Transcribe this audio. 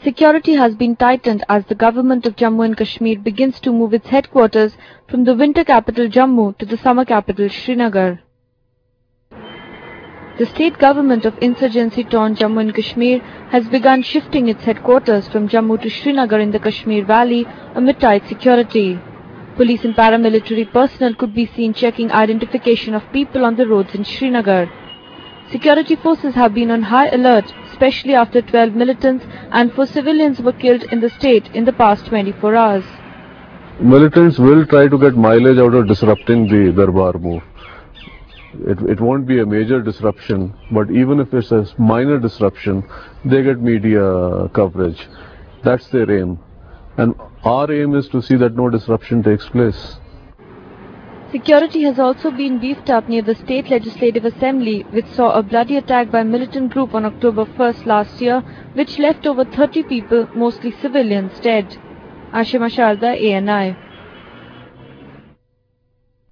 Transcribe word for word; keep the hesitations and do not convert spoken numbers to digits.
Security has been tightened as the government of Jammu and Kashmir begins to move its headquarters from the winter capital Jammu to the summer capital Srinagar. The state government of insurgency-torn Jammu and Kashmir has begun shifting its headquarters from Jammu to Srinagar in the Kashmir Valley amid tight security. Police and paramilitary personnel could be seen checking identification of people on the roads in Srinagar. Security forces have been on high alert, especially after twelve militants and four civilians were killed in the state in the past twenty-four hours. Militants will try to get mileage out of disrupting the Darbar move. It, it won't be a major disruption, but even if it's a minor disruption, they get media coverage. That's their aim. And our aim is to see that no disruption takes place. Security has also been beefed up near the State Legislative Assembly, which saw a bloody attack by a militant group on October first last year, which left over thirty people, mostly civilians, dead. Ashima Sharda, A N I.